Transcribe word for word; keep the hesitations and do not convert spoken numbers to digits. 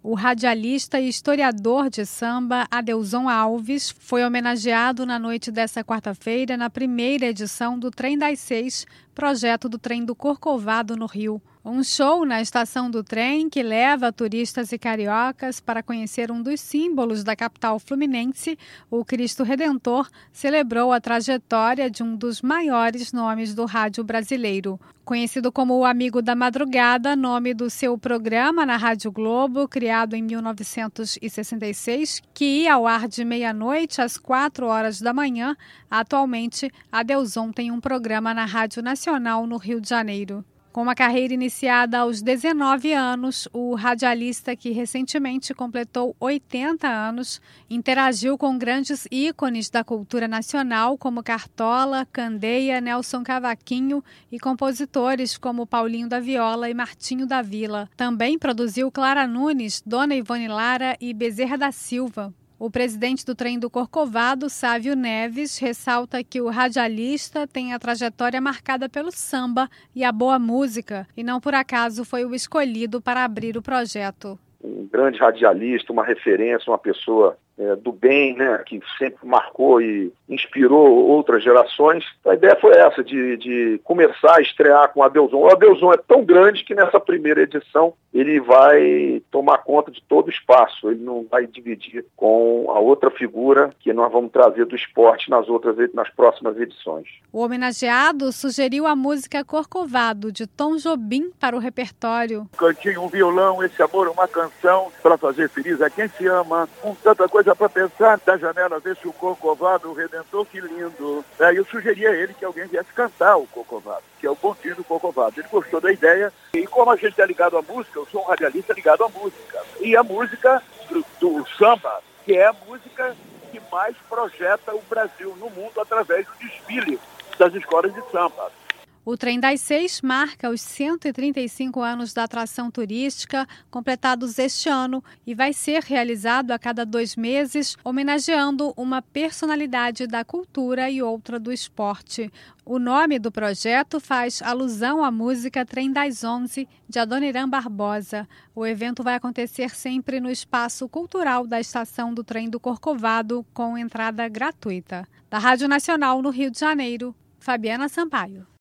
O radialista e historiador de samba Adelson Alves foi homenageado na noite desta quarta-feira na primeira edição do Trem das Seis, projeto do Trem do Corcovado no Rio. Um show na estação do trem que leva turistas e cariocas para conhecer um dos símbolos da capital fluminense, o Cristo Redentor, celebrou a trajetória de um dos maiores nomes do rádio brasileiro. Conhecido como o Amigo da Madrugada, nome do seu programa na Rádio Globo, criado em mil novecentos e sessenta e seis, que ia ao ar de meia-noite às quatro horas da manhã, atualmente Adelson tem um programa na Rádio Nacional no Rio de Janeiro. Com uma carreira iniciada aos dezenove anos, o radialista, que recentemente completou oitenta anos, interagiu com grandes ícones da cultura nacional como Cartola, Candeia, Nelson Cavaquinho e compositores como Paulinho da Viola e Martinho da Vila. Também produziu Clara Nunes, Dona Ivone Lara e Bezerra da Silva. O presidente do Trem do Corcovado, Sávio Neves, ressalta que o radialista tem a trajetória marcada pelo samba e a boa música, e não por acaso foi o escolhido para abrir o projeto. Um grande radialista, uma referência, uma pessoa é, do bem, né, que sempre marcou e inspirou outras gerações. A ideia foi essa, de, de começar a estrear com o Adelson. O Adelson é tão grande que nessa primeira edição ele vai tomar conta de todo o espaço, ele não vai dividir com a outra figura que nós vamos trazer do esporte nas outras, nas próximas edições. O homenageado sugeriu a música Corcovado, de Tom Jobim, para o repertório. Cantinho, um violão, esse amor é uma canção para fazer feliz a quem se ama, com tanta coisa para pensar, da janela ver-se o Corcovado, o Redentor, que lindo. É, eu sugeri a ele que alguém viesse cantar o Corcovado, que é o pontinho do Corcovado. Ele gostou da ideia, e como a gente é ligado à música, eu sou um radialista ligado à música. E a música do, do samba, que é a música que mais projeta o Brasil no mundo através do desfile das escolas de samba. O Trem das Seis marca os cento e trinta e cinco anos da atração turística, completados este ano, e vai ser realizado a cada dois meses, homenageando uma personalidade da cultura e outra do esporte. O nome do projeto faz alusão à música Trem das Onze, de Adoniran Barbosa. O evento vai acontecer sempre no espaço cultural da estação do Trem do Corcovado, com entrada gratuita. Da Rádio Nacional no Rio de Janeiro, Fabiana Sampaio.